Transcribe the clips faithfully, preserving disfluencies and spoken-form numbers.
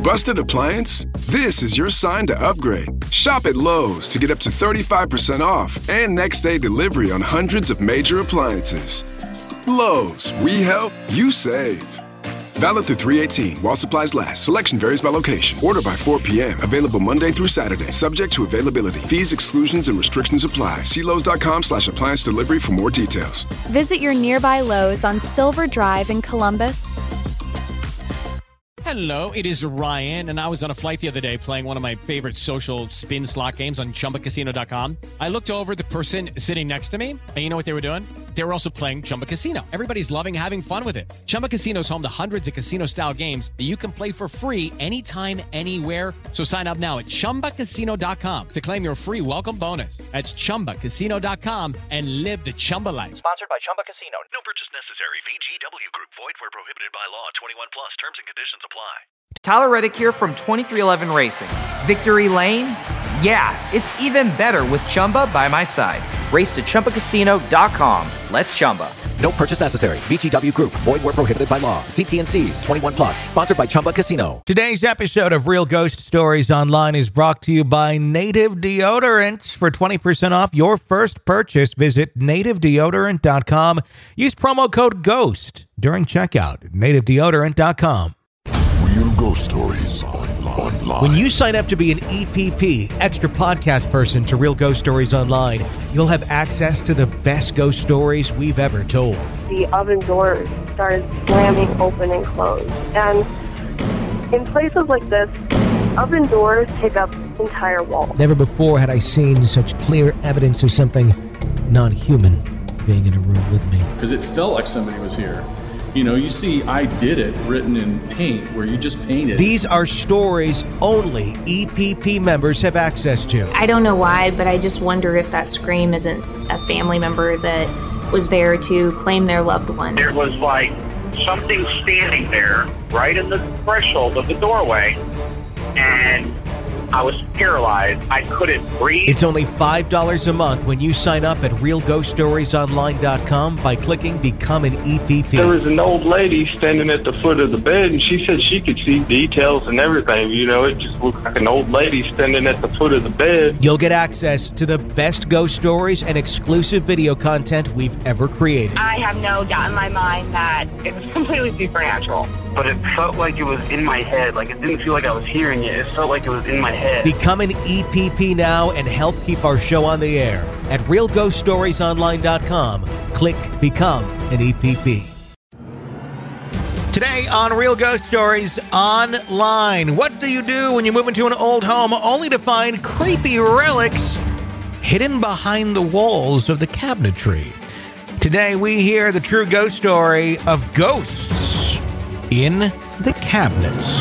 Busted appliance? This is your sign to upgrade. Shop at Lowe's to get up to thirty-five percent off and next day delivery on hundreds of major appliances. Lowe's, we help, you save. Valid through three eighteen while supplies last. Selection varies by location. Order by four p.m. Available Monday through Saturday. Subject to availability. Fees, exclusions, and restrictions apply. See Lowe's.com slash appliance delivery for more details. Visit your nearby Lowe's on Silver Drive in Columbus. Hello, it is Ryan, and I was on a flight the other day playing one of my favorite social spin slot games on Chumba Casino dot com. I looked over at the person sitting next to me, and you know what they were doing? They were also playing Chumba Casino. Everybody's loving having fun with it. Chumba Casino is home to hundreds of casino-style games that you can play for free anytime, anywhere. So sign up now at Chumba Casino dot com to claim your free welcome bonus. That's Chumba Casino dot com and live the Chumba life. Sponsored by Chumba Casino. No purchase necessary. V G W Group. Void where prohibited by law. twenty-one plus. Terms and conditions apply. Tyler Reddick here from twenty-three eleven Racing. Victory Lane? Yeah, it's even better with Chumba by my side. Race to Chumba Casino dot com. Let's Chumba. No purchase necessary. V G W Group. Void where prohibited by law. See T and C's. twenty-one plus. Sponsored by Chumba Casino. Today's episode of Real Ghost Stories Online is brought to you by Native Deodorant. For twenty percent off your first purchase, visit native deodorant dot com. Use promo code GHOST during checkout. native deodorant dot com. Real Ghost Stories Online. When you sign up to be an E P P, extra podcast person to Real Ghost Stories Online, you'll have access to the best ghost stories we've ever told. The oven door started slamming open and closed. And in places like this, oven doors take up entire walls. Never before had I seen such clear evidence of something non-human being in a room with me. Because it felt like somebody was here. You know, you see I did it written in paint where you just painted. These are stories only E P P members have access to. I don't know why, but I just wonder if that scream isn't a family member that was there to claim their loved one. There was like something standing there right in the threshold of the doorway, and I was paralyzed. I couldn't breathe. It's only five dollars a month when you sign up at real ghost stories online dot com by clicking Become an E P P. There was an old lady standing at the foot of the bed, and she said she could see details and everything. You know, it just looked like an old lady standing at the foot of the bed. You'll get access to the best ghost stories and exclusive video content we've ever created. I have no doubt in my mind that it was completely supernatural. But it felt like it was in my head. Like, it didn't feel like I was hearing it. It felt like it was in my head. Become an E P P now and help keep our show on the air. At real ghost stories online dot com, click Become an E P P. Today on Real Ghost Stories Online, what do you do when you move into an old home only to find creepy relics hidden behind the walls of the cabinetry? Today we hear the true ghost story of ghosts in the cabinets.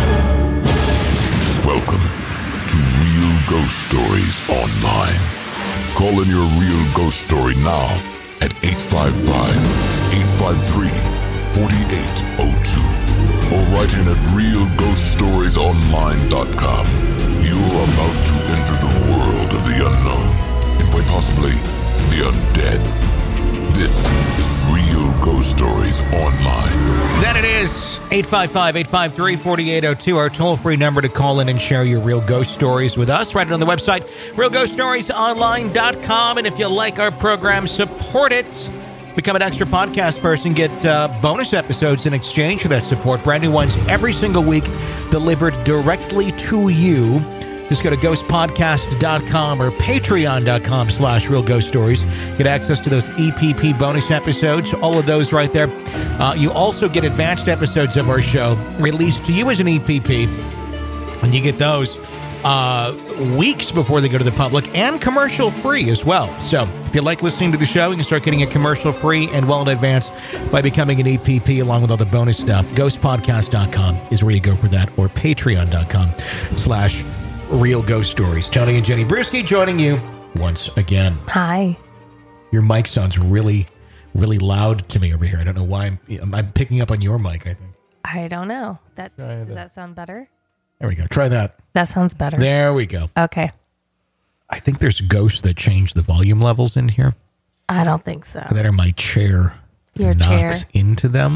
Welcome to Real Ghost Stories Online. Call in your real ghost story now at eight five five, eight five three, four eight zero two or write in at real ghost stories online dot com. You're about to enter the world of the unknown and quite possibly the undead. This is Real Ghost Stories Online. That it is. eight five five, eight five three, four eight zero two, our toll-free number to call in and share your real ghost stories with us. Write it on the website, real ghost stories online dot com. And if you like our program, support it. Become an extra podcast person. Get uh, bonus episodes in exchange for that support. Brand new ones every single week delivered directly to you. Just go to ghost podcast dot com or patreon dot com slash real ghost stories. Get access to those E P P bonus episodes, all of those right there. Uh, you also get advanced episodes of our show released to you as an E P P, and you get those uh, weeks before they go to the public and commercial free as well. So if you like listening to the show, you can start getting it commercial free and well in advance by becoming an E P P along with all the bonus stuff. ghost podcast dot com is where you go for that, or patreon dot com slash Real Ghost Stories. Tony and Jenny Brewski joining you once again. Hi. Your mic sounds really, really loud to me over here. I don't know why. I'm, I'm picking up on your mic, I think. I don't know. That Try Does that. that sound better? There we go. Try that. That sounds better. There we go. Okay. I think there's ghosts that change the volume levels in here. I don't think so. That are my chair Your knocks chair. into them.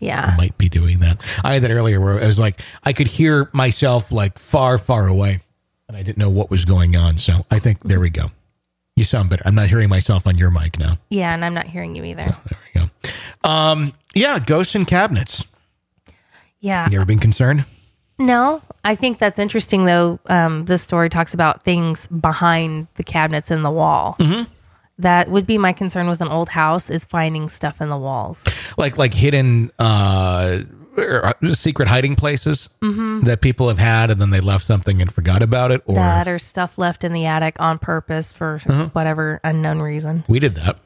Yeah. I might be doing that. I had that earlier where I was like, I could hear myself like far, far away, and I didn't know what was going on. So I think, there we go. You sound better. I'm not hearing myself on your mic now. Yeah, and I'm not hearing you either. So there we go. Um, yeah, ghosts in cabinets. Yeah. You ever been concerned? No, I think that's interesting, though. Um, this story talks about things behind the cabinets in the wall. Mm-hmm. That would be my concern with an old house, is finding stuff in the walls. Like like hidden uh, or secret hiding places Mm-hmm. that people have had, and then they left something and forgot about it. Or That or stuff left in the attic on purpose for Uh-huh. whatever unknown reason. We did that.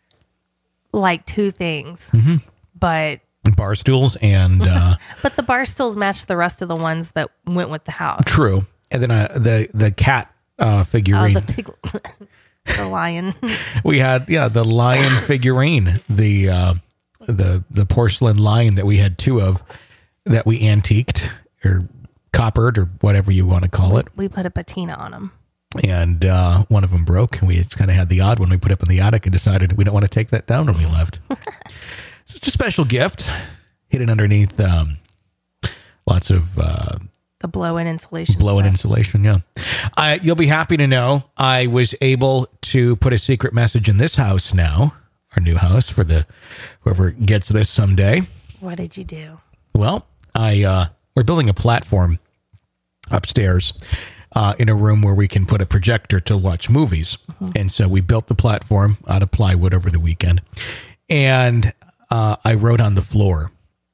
Like two things. Mm-hmm. But Bar stools and... Uh, but the bar stools matched the rest of the ones that went with the house. true. And then uh, the, the cat uh, Oh, figurine. the pig, the lion. We had, yeah, the lion figurine, the uh, the the porcelain lion that we had two of, that we antiqued or coppered or whatever you want to call it. We put a patina on them. And uh, one of them broke, and we just kind of had the odd one we put up in the attic and decided we don't want to take that down when we left. It's a special gift hidden underneath um, lots of uh, The blow-in insulation. blow-in stuff. insulation. Yeah, I, you'll be happy to know I was able to put a secret message in this house now, our new house, for the whoever gets this someday. What did you do? Well, I uh, we're building a platform upstairs uh, in a room where we can put a projector to watch movies, Mm-hmm. and so we built the platform out of plywood over the weekend, and uh, I wrote on the floor.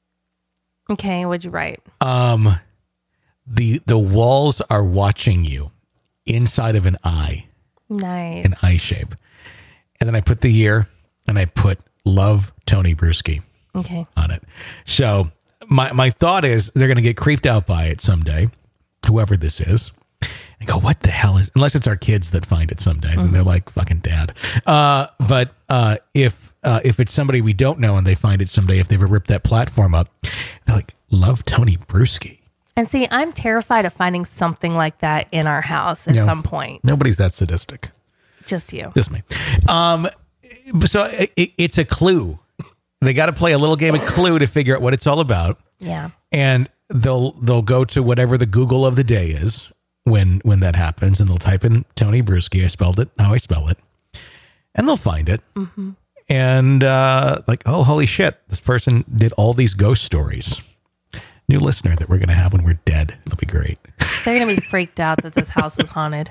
Okay, what'd you write? Um, the the walls are watching you inside of an eye, Nice. an eye shape. And then I put the year, and I put love Tony Bruschi Okay. on it. So my my thought is they're going to get creeped out by it someday, whoever this is, and go, what the hell is, unless it's our kids that find it someday, Mm-hmm. then they're like, fucking dad. Uh, but uh, if uh, if it's somebody we don't know and they find it someday, if they ever rip that platform up, they're like, love Tony Bruschi. And see, I'm terrified of finding something like that in our house at No. some point. Nobody's that sadistic. Just you. Just me. Um, so it, it's a clue. They got to play a little game of Clue to figure out what it's all about. Yeah. And they'll they'll go to whatever the Google of the day is when when that happens, and they'll type in Tony Bruschi. I spelled it how I spell it, and they'll find it. Mm-hmm. And uh, like, oh, holy shit! This person did all these ghost stories. New listener that we're going to have when we're dead. It'll be great. They're going to be freaked out that this house is haunted.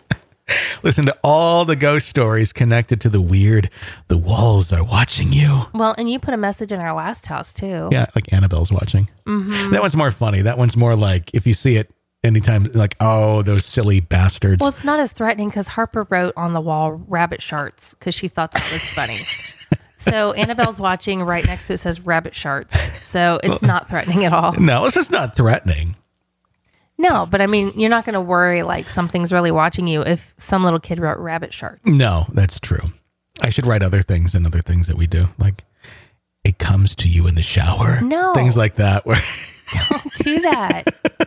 Listen to all the ghost stories connected to the weird. The walls are watching you. Well, and you put a message in our last house, too. Yeah, like Annabelle's watching. Mm-hmm. That one's more funny. That one's more like, if you see it anytime, like, oh, those silly bastards. Well, it's not as threatening because Harper wrote on the wall rabbit sharts because she thought that was funny. So Annabelle's watching. Right next to it says rabbit sharts. So it's not threatening at all. No, it's just not threatening. No, but I mean, you're not going to worry like something's really watching you if some little kid wrote rabbit sharts. No, that's true. I should write other things and other things that we do. Like, it comes to you in the shower. No. Things like that. Where Don't do that.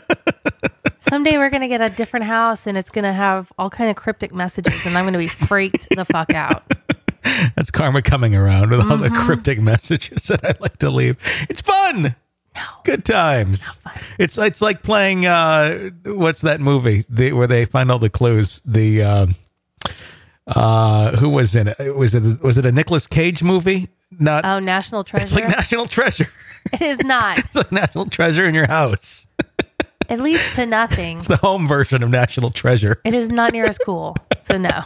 Someday we're going to get a different house and it's going to have all kind of cryptic messages and I'm going to be freaked the fuck out. That's karma coming around with all the Mhm. cryptic messages that I like to leave. It's fun. No. Good times. It's it's like playing uh what's that movie the, where they find all the clues. The um uh who was in it? Was it was it a Nicolas Cage movie? Not Oh, National Treasure. It's like National Treasure. It is not. It's like National Treasure in your house. It leads to nothing. It's the home version of National Treasure. It is not near as cool. So no.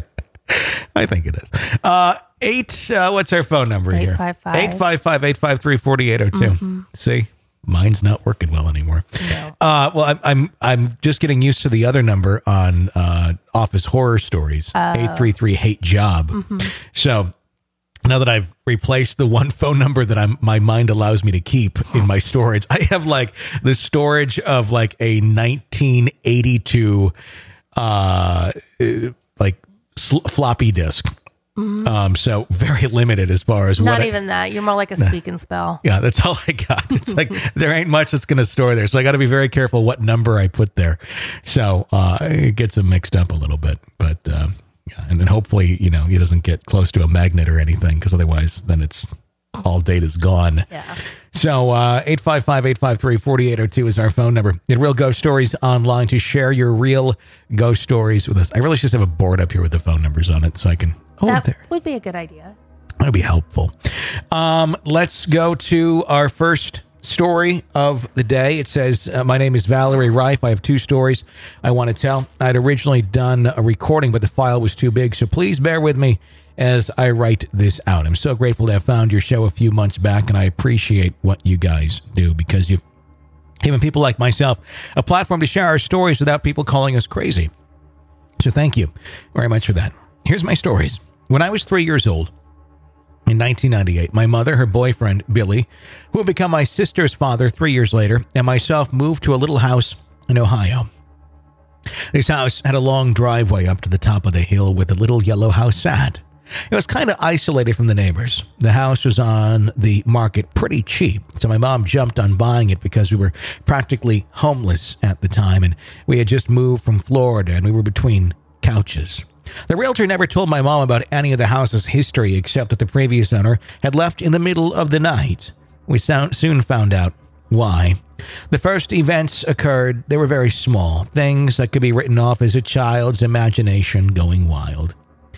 I think it is. Uh, eight, uh, what's our phone number here? eight five five. eight five five, eight five three, four eight zero two. Mhm. See, mine's not working well anymore. No. Uh, well, I'm, I'm, I'm just getting used to the other number on uh, Office Horror Stories, Oh. eight three three, hate job. Mhm. So now that I've replaced the one phone number that I'm, my mind allows me to keep in my storage, I have like the storage of like a nineteen eighty-two, uh, like sl- floppy disk. Mhm. Um, so very limited as far as Not what I- even that. You're more like a Nah. speak and spell. yeah, that's all I got. It's like there ain't much that's going to store there. So I got to be very careful what number I put there. So uh, it gets them mixed up a little bit. But um, yeah, and then hopefully, you know, it doesn't get close to a magnet or anything because otherwise then it's all data's gone. Yeah. So uh, eight five five, eight five three, four eight zero two is our phone number. Get Real Ghost Stories Online to share your real ghost stories with us. I really should just have a board up here with the phone numbers on it so I can... Oh, that there. would be a good idea. That would be helpful. Um, let's go to our first story of the day. It says, uh, my name is Valerie Reif. I have two stories I want to tell. I'd originally done a recording, but the file was too big, so please bear with me as I write this out. I'm so grateful to have found your show a few months back, and I appreciate what you guys do because you've given people like myself a platform to share our stories without people calling us crazy. So thank you very much for that. Here's my stories. When I was three years old, in nineteen ninety-eight, my mother, her boyfriend, Billy, who would become my sister's father three years later, and myself moved to a little house in Ohio. This house had a long driveway up to the top of the hill where the little yellow house sat. It was kind of isolated from the neighbors. The house was on the market pretty cheap, so my mom jumped on buying it because we were practically homeless at the time, and we had just moved from Florida, and we were between couches. The realtor never told my mom about any of the house's history except that the previous owner had left in the middle of the night. We soon found out why. The first events occurred, they were very small, things that could be written off as a child's imagination going wild.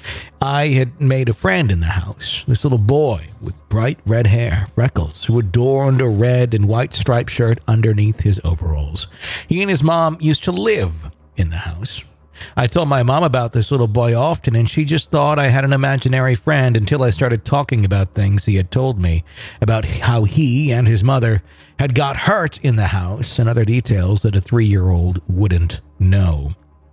I had made a friend in the house, this little boy with bright red hair, freckles, who adorned a red and white striped shirt underneath his overalls. He and his mom used to live in the house. I told my mom about this little boy often, and she just thought I had an imaginary friend until I started talking about things he had told me, about how he and his mother had got hurt in the house and other details that a three-year-old wouldn't know.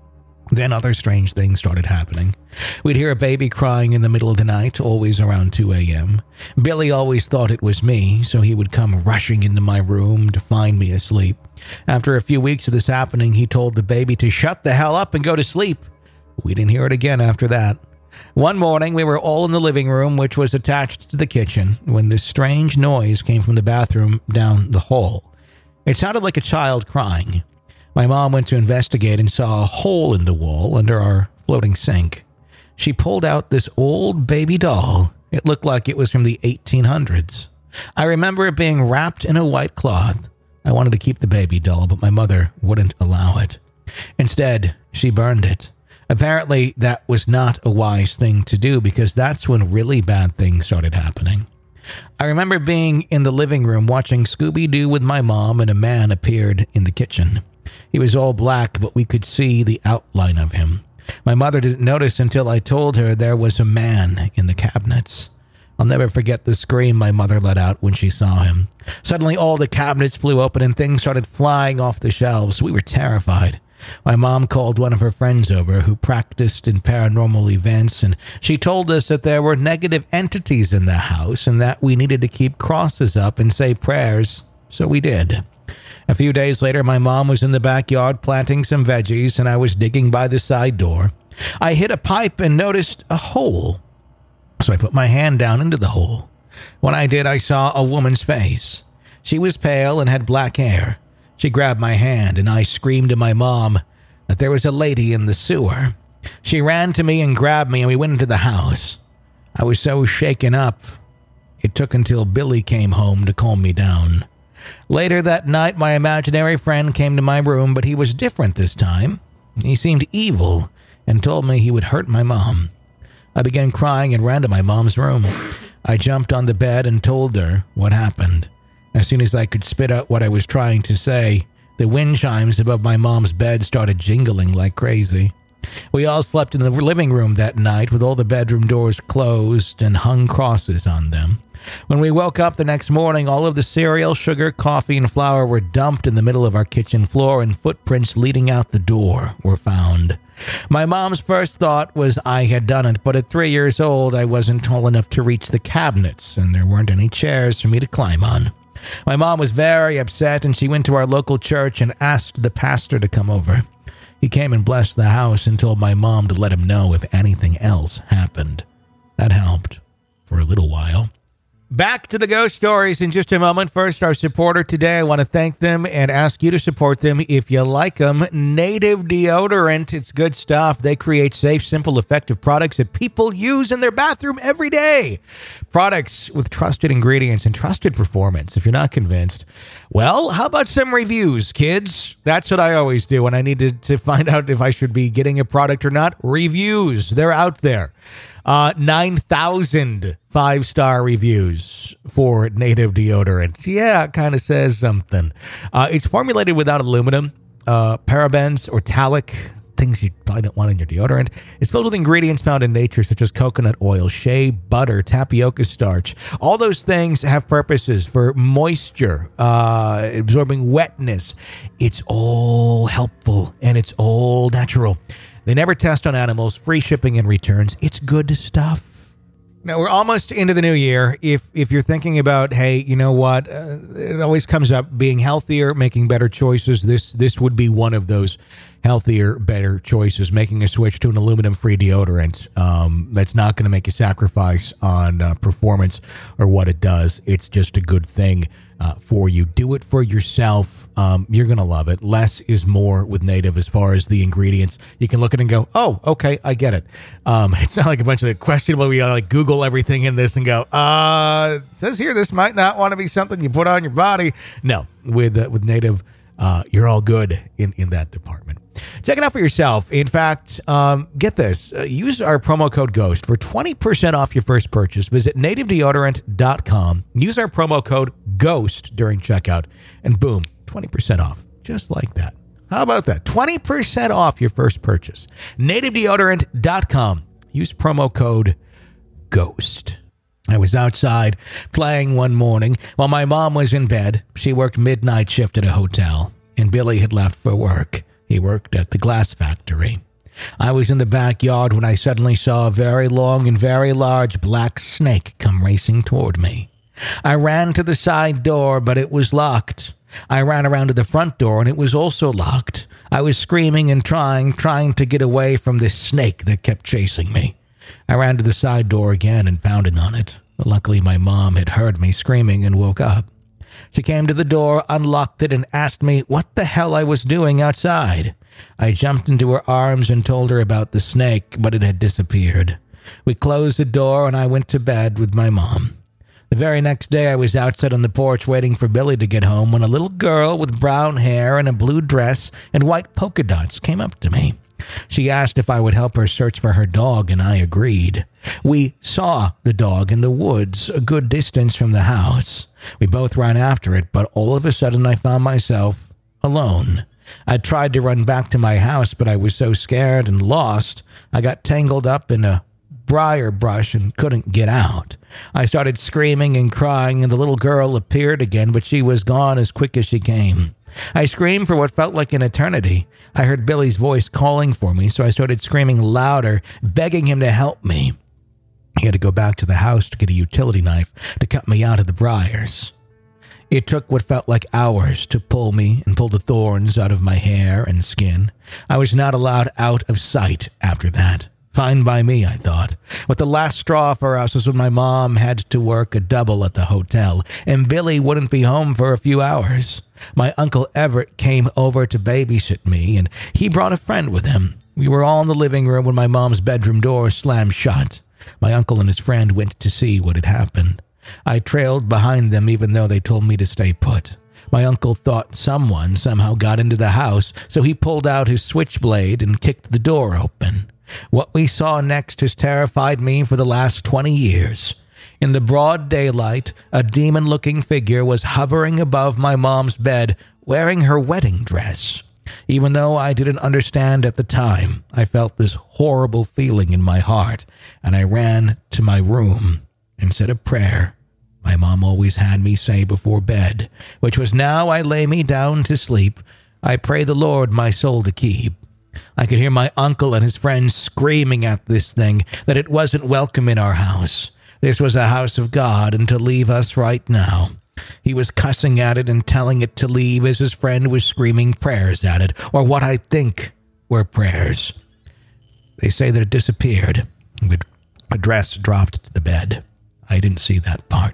Then other strange things started happening. We'd hear a baby crying in the middle of the night, always around two a.m. Billy always thought it was me, so he would come rushing into my room to find me asleep. After a few weeks of this happening, he told the baby to shut the hell up and go to sleep. We didn't hear it again after that. One morning, we were all in the living room, which was attached to the kitchen, when this strange noise came from the bathroom down the hall. It sounded like a child crying. My mom went to investigate and saw a hole in the wall under our floating sink. She pulled out this old baby doll. It looked like it was from the eighteen hundreds. I remember it being wrapped in a white cloth. I wanted to keep the baby doll, but my mother wouldn't allow it. Instead, she burned it. Apparently, that was not a wise thing to do because that's when really bad things started happening. I remember being in the living room watching Scooby-Doo with my mom, and a man appeared in the kitchen. He was all black, but we could see the outline of him. My mother didn't notice until I told her there was a man in the cabinets. I'll never forget the scream my mother let out when she saw him. Suddenly, all the cabinets flew open and things started flying off the shelves. We were terrified. My mom called one of her friends over who practiced in paranormal events, and she told us that there were negative entities in the house and that we needed to keep crosses up and say prayers. So we did. A few days later, my mom was in the backyard planting some veggies, and I was digging by the side door. I hit a pipe and noticed a hole. So I put my hand down into the hole. When I did, I saw a woman's face. She was pale and had black hair. She grabbed my hand, and I screamed to my mom that there was a lady in the sewer. She ran to me and grabbed me, and we went into the house. I was so shaken up, it took until Billy came home to calm me down. Later that night, my imaginary friend came to my room, but he was different this time. He seemed evil and told me he would hurt my mom. I began crying and ran to my mom's room. I jumped on the bed and told her what happened. As soon as I could spit out what I was trying to say, the wind chimes above my mom's bed started jingling like crazy. We all slept in the living room that night with all the bedroom doors closed and hung crosses on them. When we woke up the next morning, all of the cereal, sugar, coffee, and flour were dumped in the middle of our kitchen floor, and footprints leading out the door were found. My mom's first thought was I had done it, but at three years old, I wasn't tall enough to reach the cabinets, and there weren't any chairs for me to climb on. My mom was very upset, and she went to our local church and asked the pastor to come over. He came and blessed the house and told my mom to let him know if anything else happened. That helped for a little while. Back to the ghost stories in just a moment. First, our supporter today. I want to thank them and ask you to support them if you like them. Native Deodorant. It's good stuff. They create safe, simple, effective products that people use in their bathroom every day. Products with trusted ingredients and trusted performance. If you're not convinced, well, how about some reviews, kids? That's what I always do when I need to, to find out if I should be getting a product or not. Reviews. They're out there. Uh, nine thousand five-star reviews for Native Deodorant. Yeah, it kind of says something. Uh, it's formulated without aluminum, uh, parabens, or talc, things you probably don't want in your deodorant. It's filled with ingredients found in nature, such as coconut oil, shea butter, tapioca starch. All those things have purposes for moisture, uh, absorbing wetness. It's all helpful, and it's all natural. They never test on animals, free shipping and returns. It's good stuff. Now, we're almost into the new year. If if you're thinking about, hey, you know what, uh, it always comes up, being healthier, making better choices, this this would be one of those healthier, better choices, making a switch to an aluminum-free deodorant. Um, that's not going to make you sacrifice on uh, performance or what it does. It's just a good thing uh, for you. Do it for yourself. Um, you're going to love it. Less is more with Native as far as the ingredients. You can look at it and go, oh, okay, I get it. Um, it's not like a bunch of questionable, we like Google everything in this and go, uh, it says here this might not want to be something you put on your body. No, with uh, with Native, uh, you're all good in, in that department. Check it out for yourself. In fact, um, get this. Uh, use our promo code GHOST for twenty percent off your first purchase. Visit native deodorant dot com. Use our promo code GHOST during checkout. And boom, twenty percent off. Just like that. How about that? twenty percent off your first purchase. native deodorant dot com. Use promo code GHOST. I was outside playing one morning while my mom was in bed. She worked midnight shift at a hotel, and Billy had left for work. He worked at the glass factory. I was in the backyard when I suddenly saw a very long and very large black snake come racing toward me. I ran to the side door, but it was locked. I ran around to the front door, and it was also locked. I was screaming and trying, trying to get away from this snake that kept chasing me. I ran to the side door again and pounded on it. Luckily, my mom had heard me screaming and woke up. She came to the door, unlocked it, and asked me what the hell I was doing outside. I jumped into her arms and told her about the snake, but it had disappeared. We closed the door, and I went to bed with my mom. The very next day, I was outside on the porch waiting for Billy to get home when a little girl with brown hair and a blue dress and white polka dots came up to me. She asked if I would help her search for her dog, and I agreed. We saw the dog in the woods a good distance from the house. We both ran after it, but all of a sudden I found myself alone. I tried to run back to my house, but I was so scared and lost, I got tangled up in a briar brush and couldn't get out. I started screaming and crying, and the little girl appeared again, but she was gone as quick as she came. I screamed for what felt like an eternity. I heard Billy's voice calling for me, so I started screaming louder, begging him to help me. He had to go back to the house to get a utility knife to cut me out of the briars. It took what felt like hours to pull me and pull the thorns out of my hair and skin. I was not allowed out of sight after that. Fine by me, I thought. But the last straw for us was when my mom had to work a double at the hotel, and Billy wouldn't be home for a few hours. My Uncle Everett came over to babysit me, and he brought a friend with him. We were all in the living room when my mom's bedroom door slammed shut. My uncle and his friend went to see what had happened. I trailed behind them even though they told me to stay put. My uncle thought someone somehow got into the house, so he pulled out his switchblade and kicked the door open. What we saw next has terrified me for the last twenty years. In the broad daylight, a demon-looking figure was hovering above my mom's bed, wearing her wedding dress. Even though I didn't understand at the time, I felt this horrible feeling in my heart, and I ran to my room and said a prayer my mom always had me say before bed, which was, now I lay me down to sleep. I pray the Lord my soul to keep. I could hear my uncle and his friends screaming at this thing that it wasn't welcome in our house. This was a house of God, and to leave us right now. He was cussing at it and telling it to leave as his friend was screaming prayers at it, or what I think were prayers. They say that it disappeared, with a dress dropped to the bed. I didn't see that part.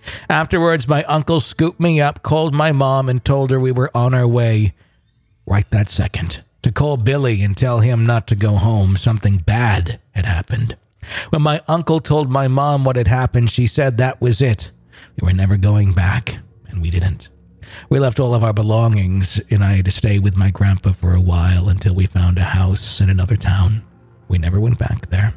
Afterwards, my uncle scooped me up, called my mom, and told her we were on our way right that second to call Billy and tell him not to go home. Something bad had happened. When my uncle told my mom what had happened, she said that was it. We were never going back, and we didn't. We left all of our belongings, and I had to stay with my grandpa for a while until we found a house in another town. We never went back there.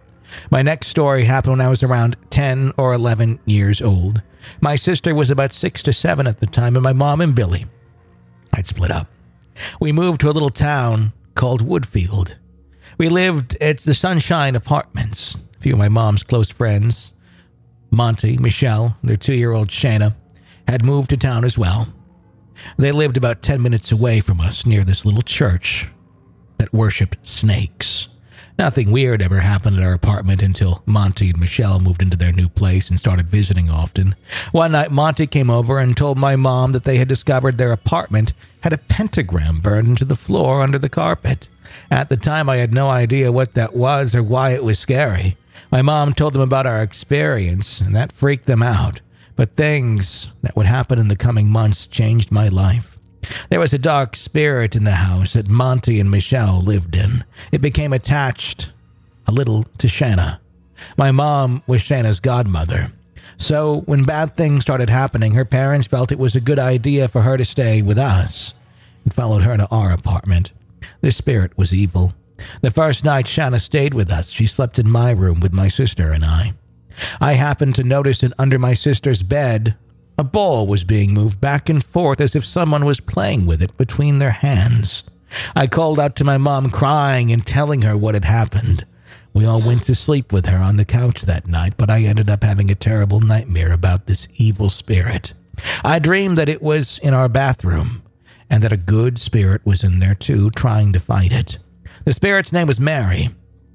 My next story happened when I was around ten or eleven years old. My sister was about six to seven at the time, and my mom and Billy had split up. We moved to a little town called Woodfield. We lived at the Sunshine Apartments. A few of my mom's close friends, Monty, Michelle, their two-year-old Shayna, had moved to town as well. They lived about ten minutes away from us near this little church that worshipped snakes. Nothing weird ever happened at our apartment until Monty and Michelle moved into their new place and started visiting often. One night, Monty came over and told my mom that they had discovered their apartment had a pentagram burned into the floor under the carpet. At the time, I had no idea what that was or why it was scary. My mom told them about our experience, and that freaked them out. But things that would happen in the coming months changed my life. There was a dark spirit in the house that Monty and Michelle lived in. It became attached a little to Shanna. My mom was Shanna's godmother. So when bad things started happening, her parents felt it was a good idea for her to stay with us and followed her to our apartment. The spirit was evil. The first night Shanna stayed with us, she slept in my room with my sister and I. I happened to notice that under my sister's bed, a ball was being moved back and forth as if someone was playing with it between their hands. I called out to my mom, crying and telling her what had happened. We all went to sleep with her on the couch that night, but I ended up having a terrible nightmare about this evil spirit. I dreamed that it was in our bathroom and that a good spirit was in there too, trying to fight it. The spirit's name was Mary.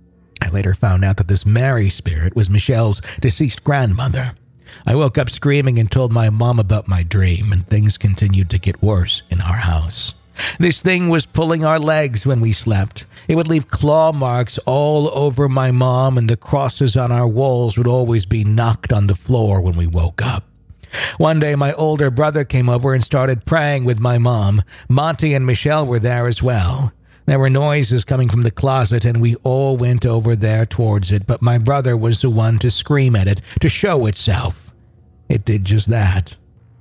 I later found out that this Mary spirit was Michelle's deceased grandmother. I woke up screaming and told my mom about my dream, and things continued to get worse in our house. This thing was pulling our legs when we slept. It would leave claw marks all over my mom, and the crosses on our walls would always be knocked on the floor when we woke up. One day, my older brother came over and started praying with my mom. Monty and Michelle were there as well. There were noises coming from the closet, and we all went over there towards it, but my brother was the one to scream at it, to show itself. It did just that.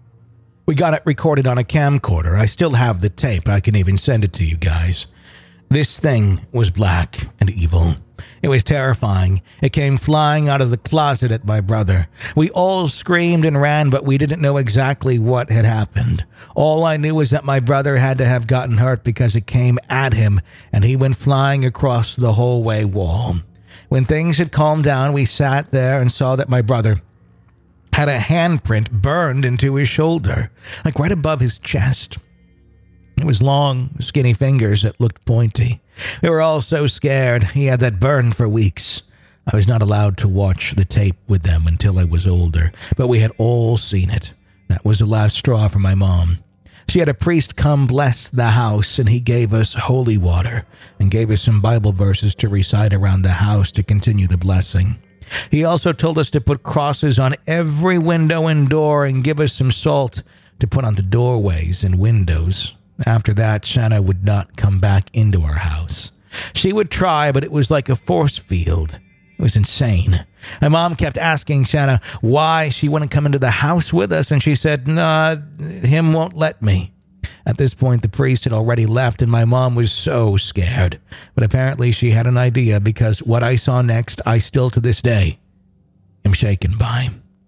We got it recorded on a camcorder. I still have the tape. I can even send it to you guys. This thing was black and evil. It was terrifying. It came flying out of the closet at my brother. We all screamed and ran, but we didn't know exactly what had happened. All I knew was that my brother had to have gotten hurt because it came at him, and he went flying across the hallway wall. When things had calmed down, we sat there and saw that my brother had a handprint burned into his shoulder, like right above his chest. It was long, skinny fingers that looked pointy. We were all so scared. He had that burn for weeks. I was not allowed to watch the tape with them until I was older, but we had all seen it. That was the last straw for my mom. She had a priest come bless the house, and he gave us holy water and gave us some Bible verses to recite around the house to continue the blessing. He also told us to put crosses on every window and door and give us some salt to put on the doorways and windows. After that, Shanna would not come back into our house. She would try, but it was like a force field. It was insane. My mom kept asking Shanna why she wouldn't come into the house with us, and she said, nah, him won't let me. At this point, the priest had already left, and my mom was so scared. But apparently she had an idea, because what I saw next, I still to this day am shaken by.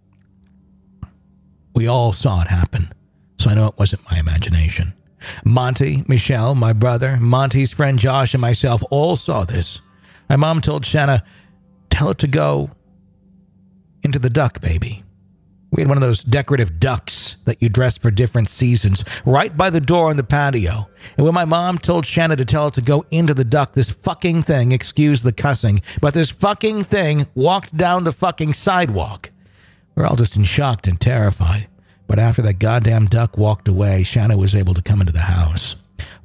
We all saw it happen, so I know it wasn't my imagination. Monty, Michelle, my brother, Monty's friend Josh, and myself all saw this. My mom told Shanna, tell it to go into the duck, baby. We had one of those decorative ducks that you dress for different seasons right by the door in the patio. And when my mom told Shanna to tell it to go into the duck, this fucking thing, excuse the cussing, but this fucking thing walked down the fucking sidewalk. We're all just in shock and terrified. But after that goddamn duck walked away, Shanna was able to come into the house.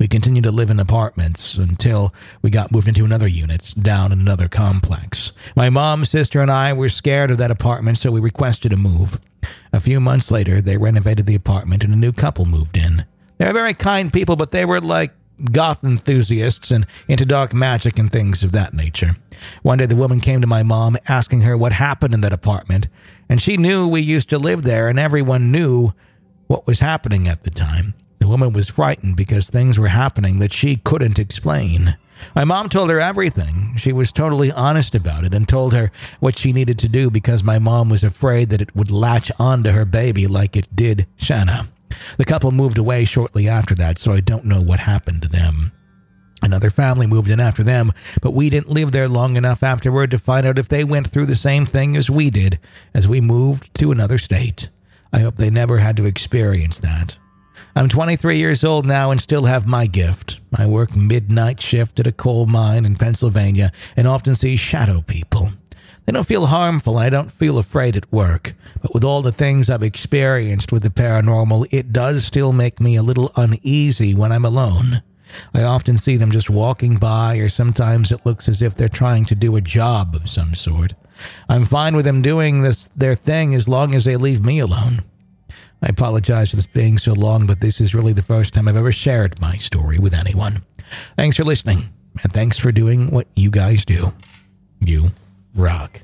We continued to live in apartments until we got moved into another unit down in another complex. My mom, sister, and I were scared of that apartment, so we requested a move. A few months later, they renovated the apartment and a new couple moved in. They were very kind people, but they were like goth enthusiasts and into dark magic and things of that nature. One day, the woman came to my mom asking her what happened in that apartment, and she knew we used to live there, and everyone knew what was happening at the time. The woman was frightened because things were happening that she couldn't explain. My mom told her everything. She was totally honest about it and told her what she needed to do because my mom was afraid that it would latch onto her baby like it did Shanna. The couple moved away shortly after that, so I don't know what happened to them. Another family moved in after them, but we didn't live there long enough afterward to find out if they went through the same thing as we did as we moved to another state. I hope they never had to experience that. I'm twenty-three years old now and still have my gift. I work midnight shift at a coal mine in Pennsylvania and often see shadow people. They don't feel harmful and I don't feel afraid at work. But with all the things I've experienced with the paranormal, it does still make me a little uneasy when I'm alone. I often see them just walking by, or sometimes it looks as if they're trying to do a job of some sort. I'm fine with them doing this their thing as long as they leave me alone. I apologize for this being so long, but this is really the first time I've ever shared my story with anyone. Thanks for listening, and thanks for doing what you guys do. You rock.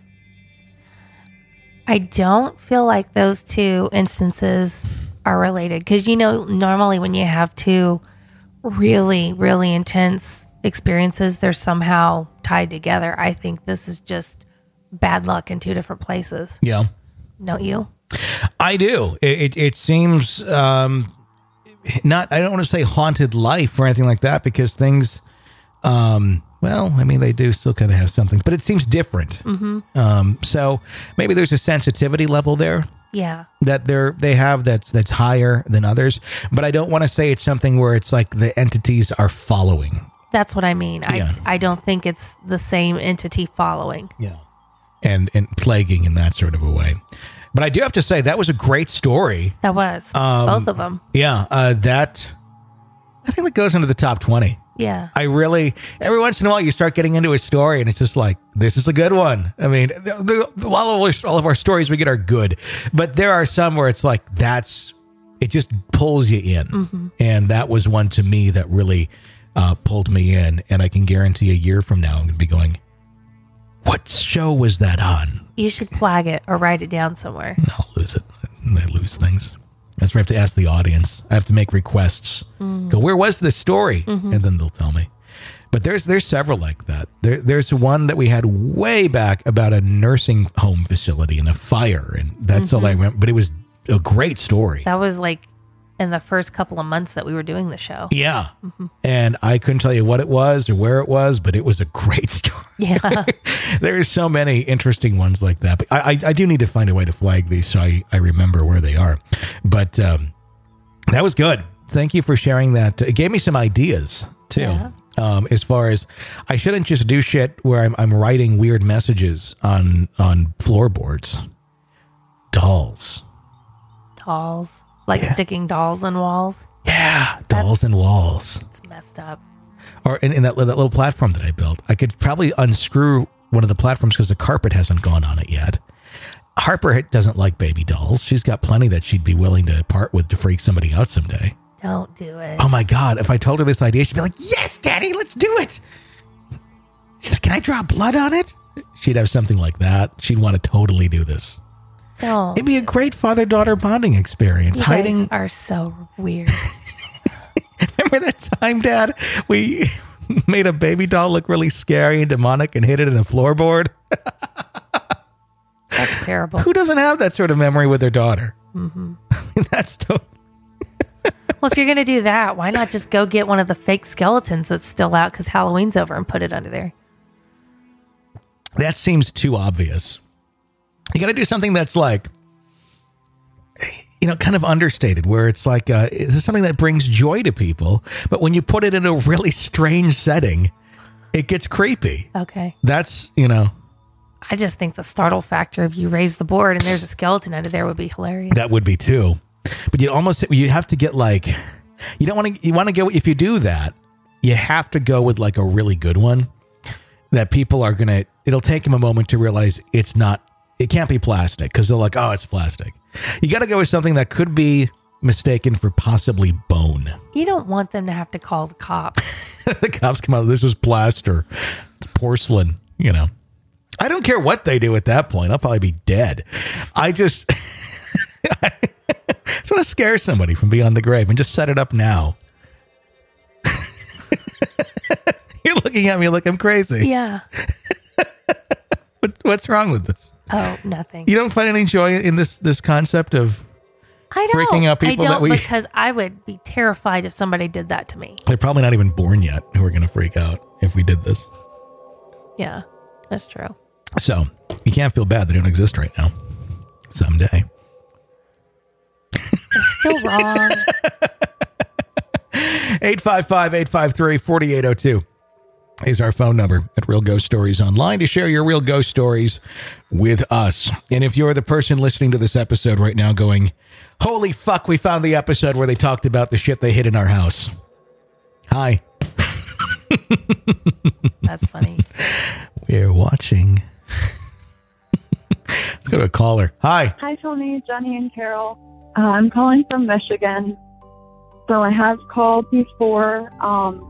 I don't feel like those two instances are related because, you know, normally when you have two really, really intense experiences, they're somehow tied together. I think this is just bad luck in two different places. Yeah. Don't you? I do. It, it, it seems um, not, I don't want to say haunted life or anything like that because things, um, well, I mean, they do still kind of have something, but it seems different. Mm-hmm. Um, so maybe there's a sensitivity level there. Yeah. That they're, they have that's, that's higher than others. But I don't want to say it's something where it's like the entities are following. That's what I mean. Yeah. I, I don't think it's the same entity following. Yeah. And, and plaguing in that sort of a way. But I do have to say, that was a great story. That was. Um, Both of them. Yeah. Uh, that, I think that goes into the top twenty. Yeah. I really, every once in a while, you start getting into a story and it's just like, this is a good one. I mean, the, the, all, of our, all of our stories we get are good, but there are some where it's like, that's, it just pulls you in. Mm-hmm. And that was one to me that really uh, pulled me in. And I can guarantee a year from now, I'm going to be going, what show was that on? You should flag it or write it down somewhere. I'll lose it. I lose things. That's where I have to ask the audience. I have to make requests. Mm. Go, where was this story? Mhm. And then they'll tell me. But there's there's several like that. There, there's one that we had way back about a nursing home facility and a fire. And that's all I Mhm. remember. But it was a great story. That was like in the first couple of months that we were doing the show. Yeah. Mhm. And I couldn't tell you what it was or where it was, but it was a great story. Yeah. There's so many interesting ones like that. But I, I, I do need to find a way to flag these so I, I remember where they are. But um, that was good. Thank you for sharing that. It gave me some ideas, too. Yeah. Um, as far as I shouldn't just do shit where I'm, I'm writing weird messages on, on floorboards. Dolls. Dolls. Like Yeah. sticking dolls on walls. Yeah. Dolls and walls. It's messed up. Or in, in that, that little platform that I built, I could probably unscrew one of the platforms because the carpet hasn't gone on it yet. Harper doesn't like baby dolls. She's got plenty that she'd be willing to part with to freak somebody out someday. Don't do it. Oh my God. If I told her this idea, she'd be like, yes, Daddy, let's do it. She's like, can I draw blood on it? She'd have something like that. She'd want to totally do this. Don't. It'd be a great father-daughter bonding experience. You Hiding. guys are so weird. Remember that time, Dad? We made a baby doll look really scary and demonic and hid it in a floorboard. That's terrible. Who doesn't have that sort of memory with their daughter? Mm-hmm. That's to- Well, if you're going to do that, why not just go get one of the fake skeletons that's still out because Halloween's over and put it under there? that seems too obvious. You got to do something that's like, you know, kind of understated, where it's like, uh, this is something that brings joy to people. But when you put it in a really strange setting, it gets creepy. Okay. That's, you know. I just think the startle factor if you raise the board and there's a skeleton under there would be hilarious. That would be too. But you'd almost, you'd have to get like, You don't want to, you want to go, if you do that, you have to go with like a really good one that people are going to, it'll take them a moment to realize it's not, it can't be plastic because they're like, oh, it's plastic. You got to go with something that could be mistaken for possibly bone. You don't want them to have to call the cops. The cops come out, this is plaster. It's porcelain, you know. I don't care what they do at that point. I'll probably be dead. I just, I just want to scare somebody from beyond the grave and just set it up now. You're looking at me like I'm crazy. Yeah. What, what's wrong with this? Oh, nothing. You don't find any joy in this this concept of I don't. freaking out people I don't that we... because I would be terrified if somebody did that to me. They're probably not even born yet who are going to freak out if we did this. Yeah, that's true. So you can't feel bad they don't exist right now. Someday. It's still wrong. eight five five, eight five three, four eight zero two is our phone number at Real Ghost Stories Online to share your real ghost stories with us. And if you're the person listening to this episode right now going, holy fuck, we found the episode where they talked about the shit they hid in our house. Hi. That's funny. We're watching. Let's go to a caller. Hi. Hi, Tony, Jenny, and Carol. Uh, I'm calling from Michigan. So I have called before. Um,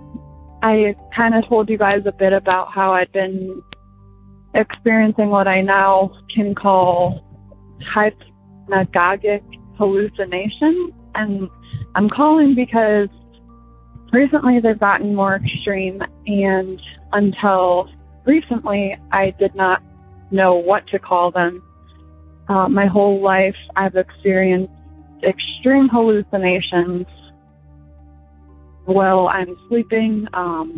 I kind of told you guys a bit about how I'd been experiencing what I now can call hypnagogic hallucinations. And I'm calling because recently they've gotten more extreme, and until recently I did not know what to call them. Uh, my whole life I've experienced extreme hallucinations while I'm sleeping, um,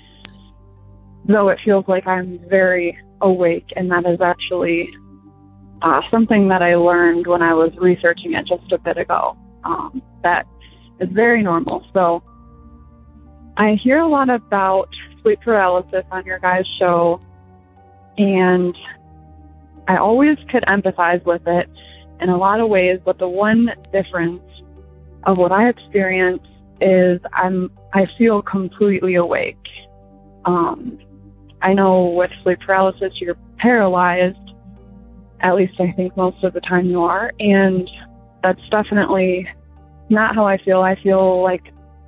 though it feels like I'm very awake, and that is actually uh, something that I learned when I was researching it just a bit ago. Um, that is very normal. So I hear a lot about sleep paralysis on your guys' show, and I always could empathize with it in a lot of ways, but the one difference of what I experience is I'm I feel completely awake. Um, I know with sleep paralysis you're paralyzed, at least I think most of the time you are, and that's definitely not how I feel. I feel like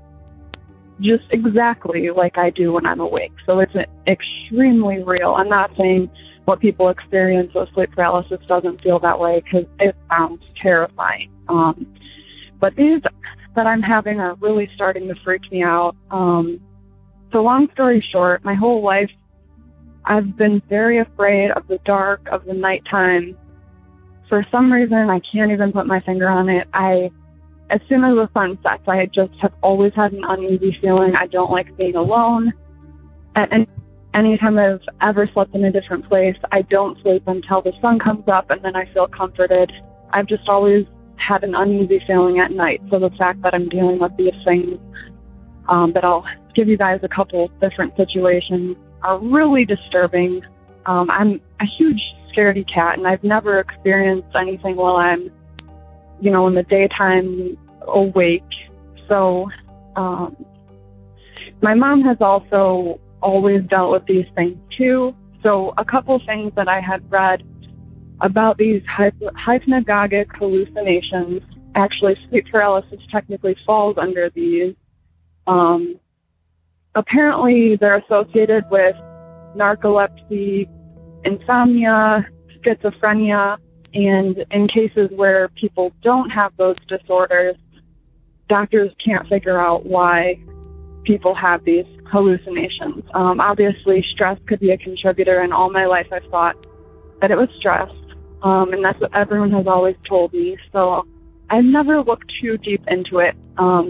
just exactly like I do when I'm awake. So it's extremely real. I'm not saying what people experience with sleep paralysis doesn't feel that way, because it sounds terrifying. Um, but these that I'm having are really starting to freak me out. Um, so long story short, my whole life I've been very afraid of the dark, of the nighttime. For some reason, I can't even put my finger on it. I, as soon as the sun sets, I just have always had an uneasy feeling. I don't like being alone. And anytime I've ever slept in a different place, I don't sleep until the sun comes up, and then I feel comforted. I've just always had an uneasy feeling at night. So the fact that I'm dealing with these things, um, that I'll give you guys a couple different situations, are really disturbing. Um, I'm a huge scaredy cat, and I've never experienced anything while I'm, you know, in the daytime awake. So um, my mom has also always dealt with these things too. So a couple things that I had read about these hypnagogic hallucinations, actually sleep paralysis technically falls under these. Um, apparently they're associated with narcolepsy, insomnia, schizophrenia, and in cases where people don't have those disorders, doctors can't figure out why people have these hallucinations. Um, obviously, stress could be a contributor, and all my life I've thought that it was stress, um, and that's what everyone has always told me. So I've never looked too deep into it. Um,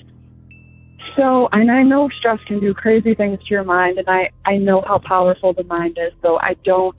so, and I know stress can do crazy things to your mind, and I, I know how powerful the mind is, so I don't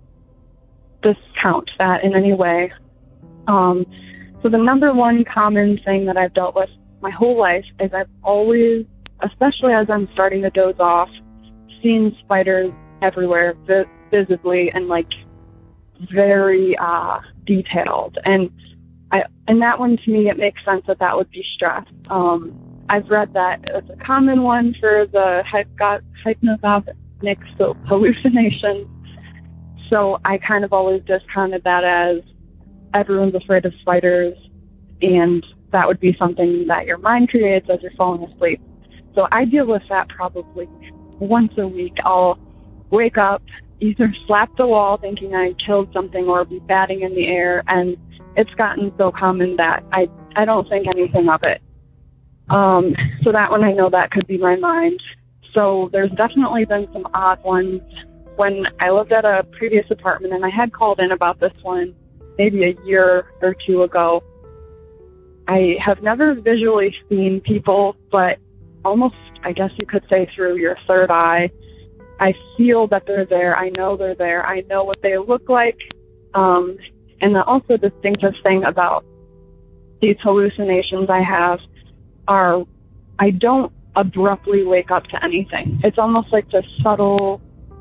discount that in any way. Um, so the number one common thing that I've dealt with my whole life is I've always, especially as I'm starting to doze off, seen spiders everywhere, vi- visibly and like very uh, detailed. And I, and that one, to me, it makes sense that that would be stress. Um, I've read that it's a common one for the hypno- hypnogonic hallucinations. So I kind of always discounted that as everyone's afraid of spiders, and that would be something that your mind creates as you're falling asleep. So I deal with that probably once a week. I'll wake up, either slap the wall thinking I killed something or be batting in the air, and it's gotten so common that I, I don't think anything of it. Um, so that one, I know that could be my mind. So there's definitely been some odd ones. When I lived at a previous apartment, and I had called in about this one maybe a year or two ago, I have never visually seen people, but almost, I guess you could say, through your third eye. I feel that they're there. I know they're there. I know what they look like. Um, and the also distinctive thing about these hallucinations I have are I don't abruptly wake up to anything. It's almost like this subtle,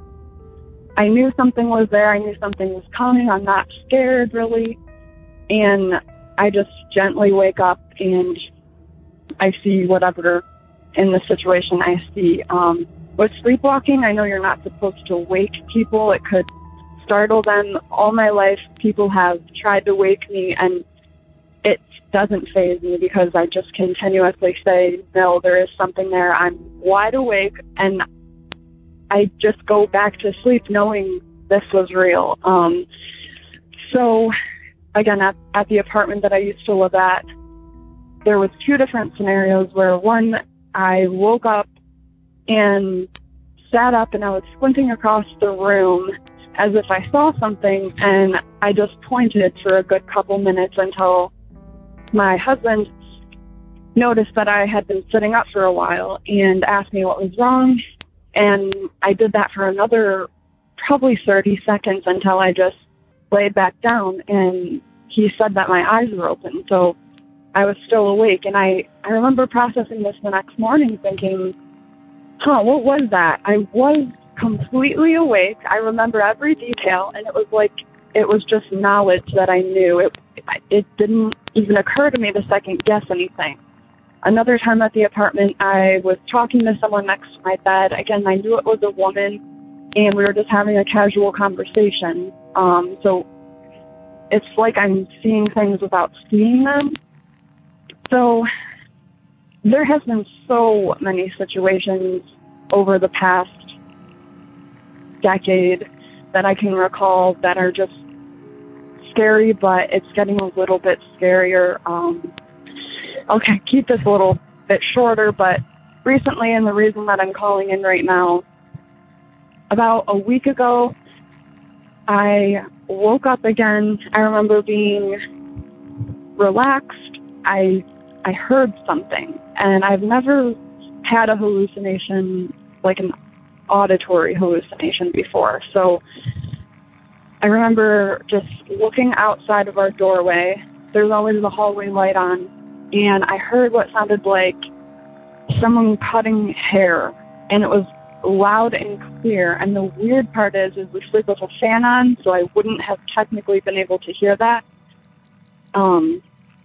I knew something was there. I knew something was coming. I'm not scared, really. And I just gently wake up and I see whatever in the situation I see. Um, with sleepwalking, I know you're not supposed to wake people. It could startle them. All my life, people have tried to wake me, and it doesn't faze me because I just continuously say, no, there is something there. I'm wide awake, and I just go back to sleep knowing this was real. Um, so, again, at, at the apartment that I used to live at, there was two different scenarios where, one, I woke up and sat up and I was squinting across the room as if I saw something, and I just pointed for a good couple minutes until my husband noticed that I had been sitting up for a while and asked me what was wrong. And I did that for another probably thirty seconds until I just laid back down, and he said that my eyes were open. So I was still awake, and I, I remember processing this the next morning thinking, huh, what was that? I was completely awake. I remember every detail, and it was like it was just knowledge that I knew. It, it didn't even occur to me to second guess anything. Another time at the apartment, I was talking to someone next to my bed. Again, I knew it was a woman, and we were just having a casual conversation. Um, so it's like I'm seeing things without seeing them. So there has been so many situations over the past decade that I can recall that are just scary, but it's getting a little bit scarier. Um, Okay, keep this a little bit shorter, but recently, and the reason that I'm calling in right now, about a week ago, I woke up again. I remember being relaxed. I I heard something, and I've never had a hallucination, like an auditory hallucination before. So I remember just looking outside of our doorway. There's always the hallway light on. And I heard what sounded like someone cutting hair, and it was loud and clear. And the weird part is, is we sleep with a fan on, so I wouldn't have technically been able to hear that. Um,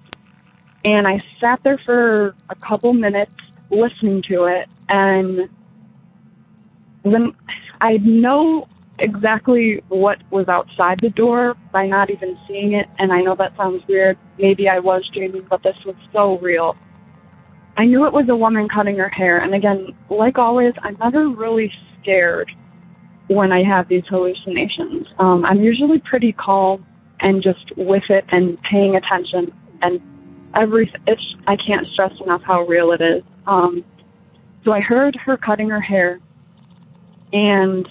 and I sat there for a couple minutes listening to it, and then I know exactly what was outside the door by not even seeing it, and I know that sounds weird. Maybe I was dreaming, but this was so real. I knew it was a woman cutting her hair, and again, like always, I'm never really scared when I have these hallucinations. Um, I'm usually pretty calm and just with it and paying attention, and every it's I can't stress enough how real it is. Um, so I heard her cutting her hair, and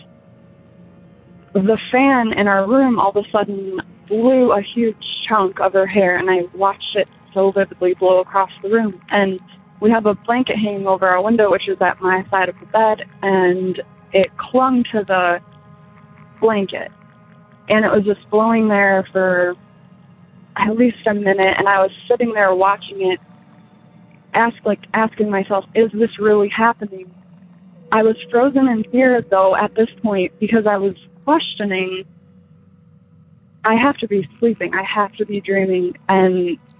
the fan in our room all of a sudden blew a huge chunk of her hair, and I watched it so vividly blow across the room. And we have a blanket hanging over our window, which is at my side of the bed, and it clung to the blanket. And it was just blowing there for at least a minute, and I was sitting there watching it, ask, like, asking myself, is this really happening? I was frozen in fear, though, at this point, because I was questioning, I have to be sleeping, I have to be dreaming, and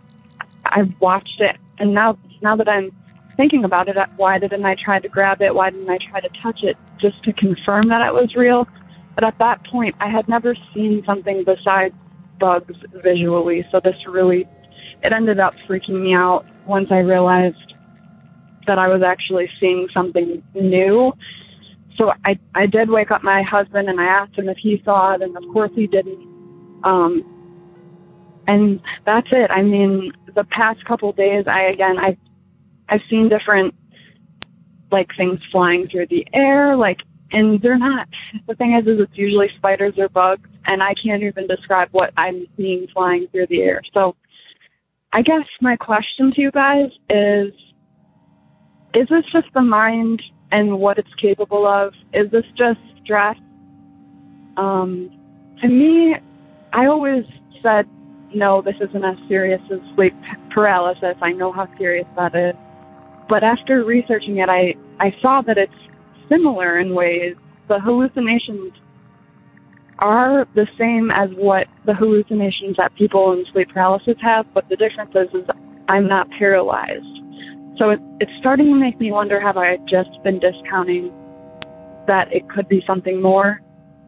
I've watched it, and now now that I'm thinking about it, why didn't I try to grab it? Why didn't I try to touch it just to confirm that it was real? But at that point, I had never seen something besides bugs visually, so this really, it ended up freaking me out once I realized that I was actually seeing something new. So I, I did wake up my husband, and I asked him if he saw it, and of course he didn't. Um, and that's it. I mean, the past couple days, I, again, I, I've seen different, like, things flying through the air, like, and they're not, the thing is, is it's usually spiders or bugs, and I can't even describe what I'm seeing flying through the air. So I guess my question to you guys is, is this just the mind and what it's capable of? Is this just stress? Um, to me, I always said, no, this isn't as serious as sleep paralysis. I know how serious that is. But after researching it, I, I saw that it's similar in ways. The hallucinations are the same as what the hallucinations that people in sleep paralysis have, but the difference is, is I'm not paralyzed. So it, it's starting to make me wonder, have I just been discounting that it could be something more?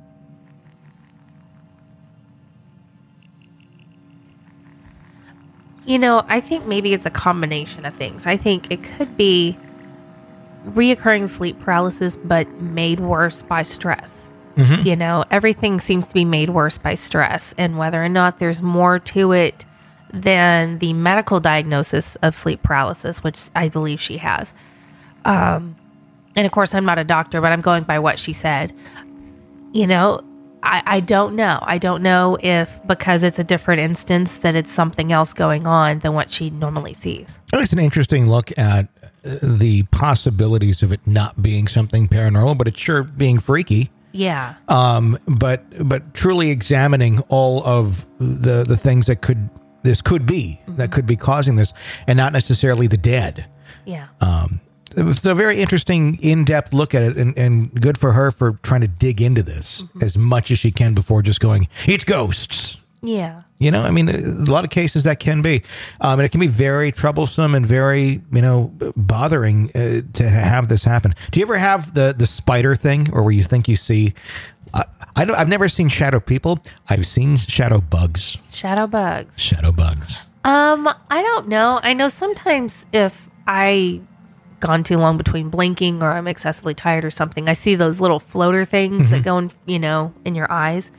You know, I think maybe it's a combination of things. I think it could be reoccurring sleep paralysis, but made worse by stress. Mm-hmm. You know, everything seems to be made worse by stress, and whether or not there's more to it than the medical diagnosis of sleep paralysis, which I believe she has. Um, and of course, I'm not a doctor, but I'm going by what she said. You know, I, I don't know. I don't know if because it's a different instance that it's something else going on than what she normally sees. It's an interesting look at the possibilities of it not being something paranormal, but it's sure being freaky. Yeah. Um, but but truly examining all of the the things that could this could be mm-hmm. that could be causing this, and not necessarily the dead. Yeah. Um, it's a very interesting, in-depth look at it, and, and good for her for trying to dig into this mm-hmm. as much as she can before just going, it's ghosts. Yeah. You know, I mean, a lot of cases that can be, um, and it can be very troublesome and very, you know, bothering uh, to have this happen. Do you ever have the the spider thing, or where you think you see? Uh, I don't. I've never seen shadow people. I've seen shadow bugs. Shadow bugs. Shadow bugs. Um, I don't know. I know sometimes if I gone too long between blinking or I'm excessively tired or something, I see those little floater things mm-hmm. that go in, you know, in your eyes.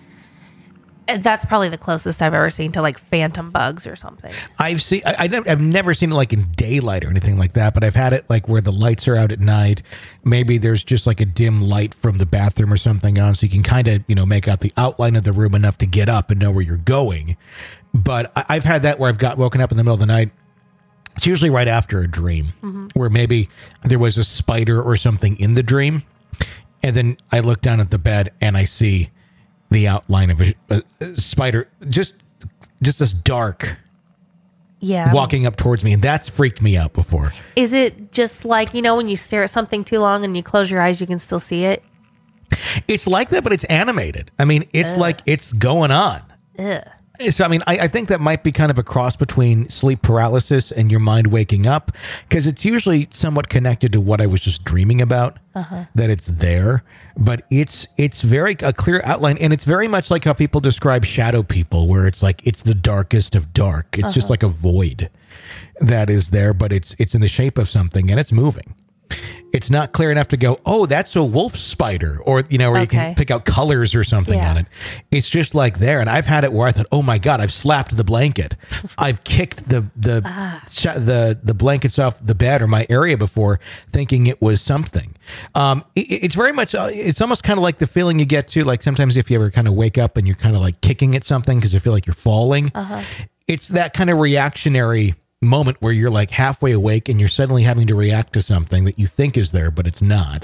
That's probably the closest I've ever seen to like phantom bugs or something. I've seen, I, I've never seen it like in daylight or anything like that, but I've had it like where the lights are out at night. Maybe there's just like a dim light from the bathroom or something on, so you can kind of, you know, make out the outline of the room enough to get up and know where you're going. But I, I've had that where I've got woken up in the middle of the night. It's usually right after a dream mm-hmm. where maybe there was a spider or something in the dream. And then I look down at the bed and I see the outline of a, a, a spider, just just this dark, yeah, walking up towards me, and that's freaked me out before. Is it just like, you know, when you stare at something too long and you close your eyes, you can still see it? It's like that, but it's animated. I mean, it's Ugh. like it's going on. Ugh. So, I mean, I, I think that might be kind of a cross between sleep paralysis and your mind waking up, because it's usually somewhat connected to what I was just dreaming about, uh-huh. that it's there. But it's it's very a clear outline, and it's very much like how people describe shadow people, where it's like it's the darkest of dark. It's uh-huh. just like a void that is there, but it's it's in the shape of something, and it's moving. It's not clear enough to go, oh, that's a wolf spider, or, you know, where okay. you can pick out colors or something yeah. on it. It's just like there. And I've had it where I thought, oh my God, I've slapped the blanket. I've kicked the, the, ah. sh- the, the blankets off the bed or my area before, thinking it was something. Um, it, it's very much, uh, it's almost kind of like the feeling you get to, like sometimes if you ever kind of wake up and you're kind of like kicking at something because you feel like you're falling. Uh-huh. It's that kind of reactionary moment where you're like halfway awake and you're suddenly having to react to something that you think is there, but it's not.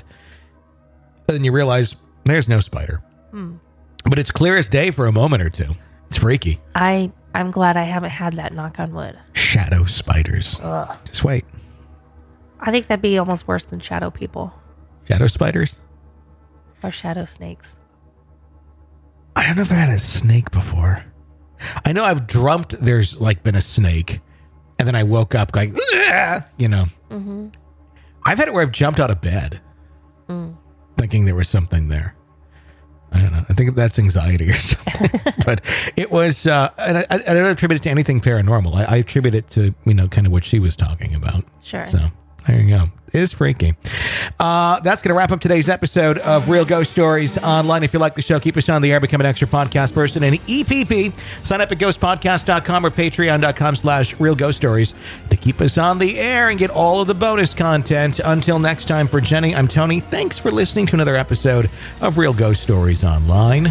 And then you realize there's no spider. Hmm. But it's clear as day for a moment or two. It's freaky. I, I'm glad I haven't had that, knock on wood. Shadow spiders. Ugh. Just wait. I think that'd be almost worse than shadow people. Shadow spiders? Or shadow snakes. I don't know if I've had a snake before. I know I've dreamt there's like been a snake. And then I woke up like, "Ugh," you know. Mm-hmm. I've had it where I've jumped out of bed Mm. thinking there was something there. I don't know. I think that's anxiety or something. But it was, uh, and I, I don't attribute it to anything paranormal. I, I attribute it to, you know, kind of what she was talking about. Sure. So there you go. It is freaky. Uh, that's going to wrap up today's episode of Real Ghost Stories Online. If you like the show, keep us on the air, become an extra podcast person, and E P P. Sign up at ghost podcast dot com or patreon.com slash real ghost stories to keep us on the air and get all of the bonus content. Until next time, for Jenny, I'm Tony. Thanks for listening to another episode of Real Ghost Stories Online.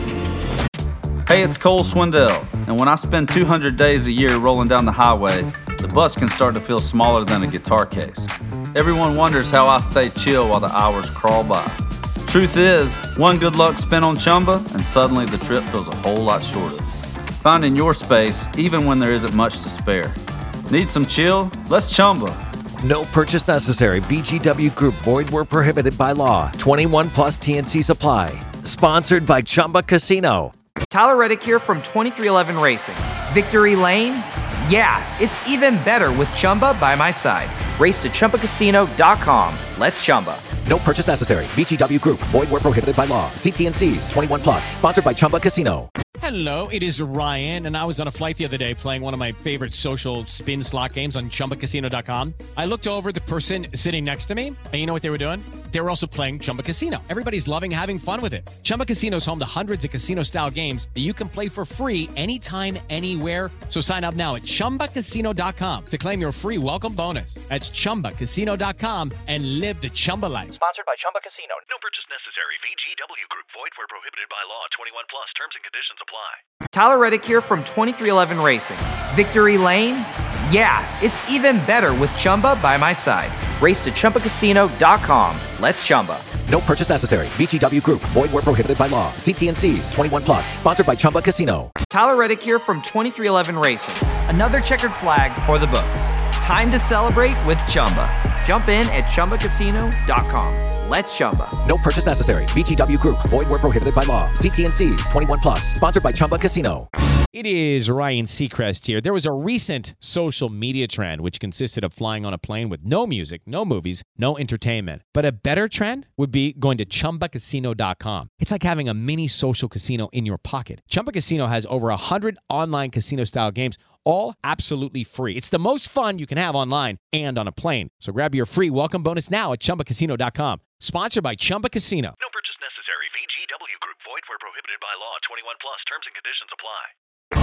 Hey, it's Cole Swindell, and when I spend two hundred days a year rolling down the highway, the bus can start to feel smaller than a guitar case. Everyone wonders how I stay chill while the hours crawl by. Truth is, one good luck spin on Chumba, and suddenly the trip feels a whole lot shorter. Finding your space, even when there isn't much to spare. Need some chill? Let's Chumba. No purchase necessary. V G W Group. Void where prohibited by law. twenty-one plus T N C supply. Sponsored by Chumba Casino. Tyler Reddick here from twenty-three eleven Racing. Victory Lane? Yeah, it's even better with Chumba by my side. Race to Chumba Casino dot com. Let's Chumba. No purchase necessary. V G W Group. Void where prohibited by law. See T N Cs. twenty-one plus. Sponsored by Chumba Casino. Hello, it is Ryan, and I was on a flight the other day playing one of my favorite social spin slot games on Chumba Casino dot com. I looked over at the person sitting next to me, and you know what they were doing? They were also playing Chumba Casino. Everybody's loving having fun with it. Chumba Casino is home to hundreds of casino-style games that you can play for free anytime, anywhere. So sign up now at Chumba Casino dot com to claim your free welcome bonus. That's Chumba Casino dot com and live the Chumba life. Sponsored by Chumba Casino. No purchase necessary. V G W Group. Void where prohibited by law. twenty-one plus. Terms and conditions apply. Tyler Reddick here from twenty-three eleven Racing. Victory Lane? Yeah, it's even better with Chumba by my side. Race to Chumba Casino dot com. Let's Chumba. No purchase necessary. V G W Group. Void where prohibited by law. See T N Cs. twenty-one plus. Sponsored by Chumba Casino. Tyler Reddick here from twenty-three eleven Racing. Another checkered flag for the books. Time to celebrate with Chumba. Jump in at Chumba Casino dot com. Let's Chumba. No purchase necessary. V G W Group. Void where prohibited by law. See T N Cs. twenty-one plus. Sponsored by Chumba Casino. It is Ryan Seacrest here. There was a recent social media trend which consisted of flying on a plane with no music, no movies, no entertainment. But a better trend would be going to Chumba Casino dot com. It's like having a mini social casino in your pocket. Chumba Casino has over one hundred online casino-style games, all absolutely free. It's the most fun you can have online and on a plane. So grab your free welcome bonus now at Chumba Casino dot com. Sponsored by Chumba Casino. No purchase necessary. V G W Group. Void where prohibited by law. twenty-one plus. Terms and conditions apply.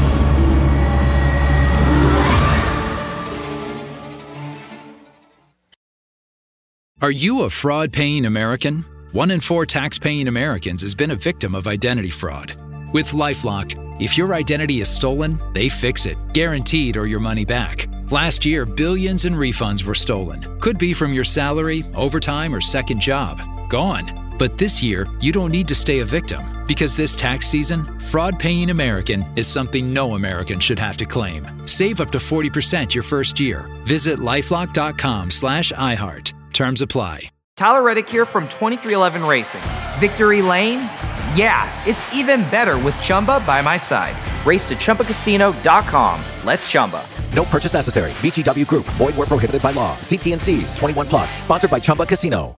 Are you a fraud-paying American? One in four tax-paying Americans has been a victim of identity fraud. With LifeLock, if your identity is stolen, they fix it, guaranteed, or your money back. Last year, billions in refunds were stolen. Could be from your salary, overtime, or second job. Gone. But this year, you don't need to stay a victim, because this tax season, fraud-paying American is something no American should have to claim. Save up to forty percent your first year. Visit lifelock dot com slash iHeart. Terms apply. Tyler Reddick here from twenty-three eleven Racing. Victory Lane? Yeah, it's even better with Chumba by my side. Race to Chumba Casino dot com. Let's Chumba. No purchase necessary. V G W Group. Void where prohibited by law. See T N Cs. twenty-one plus. Sponsored by Chumba Casino.